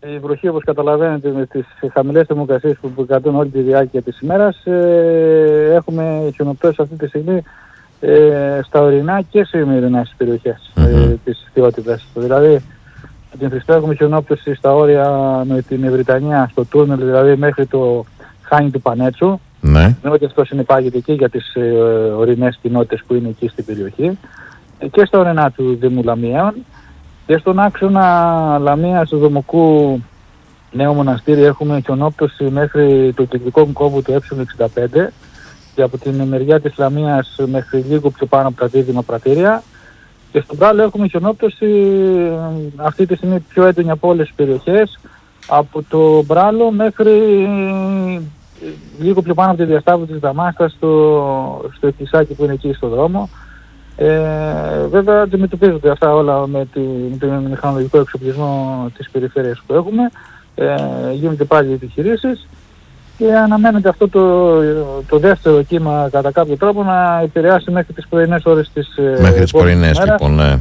Η βροχή, όπως καταλαβαίνετε, με τις χαμηλές θερμοκρασίες που επικρατούν όλη τη διάρκεια της ημέρας, έχουμε χιονοπτώσεις αυτή τη στιγμή στα ορεινά και σε ημερινές περιοχές της Θεότητας. Δηλαδή, την Χριστό έχουμε χιονόπτωση στα όρια με την Ευρυτανία, στο Τούρνελ, δηλαδή μέχρι το Χάνι του Πανέτσου. Ναι. Ότι αυτό συνεπάγεται και για τις ορεινές κοινότητες που είναι εκεί στην περιοχή. Και στα ορεινά του Δήμου Λαμίων. Και στον άξονα Λαμίας του Δομοκού Νέο Μοναστήρι έχουμε χιονόπτωση μέχρι το κεντρικό κόμβο του Ε65 και από την μεριά της Λαμίας μέχρι λίγο πιο πάνω από τα δίδυμα πρατήρια. Και στον Μπράλο έχουμε χιονόπτωση αυτή τη στιγμή πιο έντονη από όλες τις περιοχές, από το Μπράλο μέχρι λίγο πιο πάνω από τη διασταύρωση της Δαμάστας στο Εκκλησάκι που είναι εκεί στο δρόμο. Βέβαια αντιμετωπίζονται αυτά όλα με τον μηχανολογικό εξοπλισμό της περιφέρειας που έχουμε. Γίνονται πάλι επιχειρήσεις και αναμένεται αυτό το δεύτερο κύμα κατά κάποιο τρόπο να επηρεάσει μέχρι τις πρωινές ώρες της μέχρι τις πρωινές λοιπόν, ναι.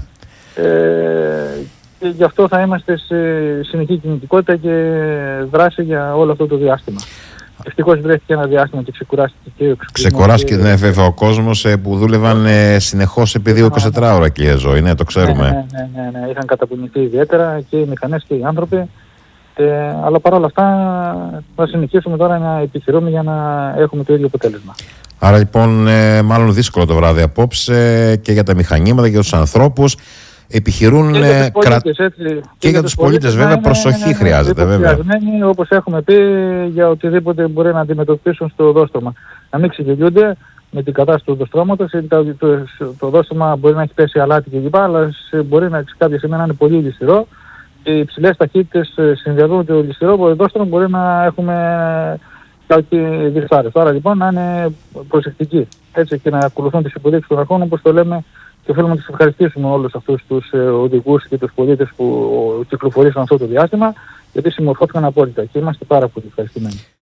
Και γι' αυτό θα είμαστε σε συνεχή κινητικότητα και δράση για όλο αυτό το διάστημα. Ευτυχώς βρέθηκε ένα διάστημα και ξεκουράστηκε και ο εξοπλισμός. Ξεκουράστηκε, ναι, βέβαια, ο κόσμος που δούλευαν συνεχώς επί 24 ώρα, κυρία Ζωή, ναι, το ξέρουμε. Ναι. Είχαν καταπονηθεί ιδιαίτερα και οι μηχανές και οι άνθρωποι. Αλλά παρόλα αυτά θα συνεχίσουμε τώρα να επιχειρούμε για να έχουμε το ίδιο αποτέλεσμα. Άρα λοιπόν μάλλον δύσκολο το βράδυ απόψε και για τα μηχανήματα και για τους ανθρώπους. Επιχειρούν και για τους πολίτες βέβαια, προσοχή χρειάζεται βέβαια. Όπως έχουμε πει, για οτιδήποτε μπορεί να αντιμετωπίσουν στο οδόστρωμα. Να μην ξεγελιούνται με την κατάσταση του οδοστρώματος. Το οδόστρωμα μπορεί να έχει πέσει αλάτι κλπ. Αλλά μπορεί κάποια στιγμή να είναι πολύ ληστηρό. Οι υψηλές ταχύτητες συνδυαζούν το ληστηρό οδόστρωμα, μπορεί να έχουμε κάποιοι διφθάρες. Άρα λοιπόν να είναι προσεκτικοί, έτσι, και να ακολουθούν τις υποδείξεις των αρχών, όπως το λέμε, και θέλουμε να τους ευχαριστήσουμε όλους αυτούς τους οδηγούς και τους πολίτες που κυκλοφορήσαν αυτό το διάστημα, γιατί συμμορφώθηκαν απόλυτα και είμαστε πάρα πολύ ευχαριστημένοι.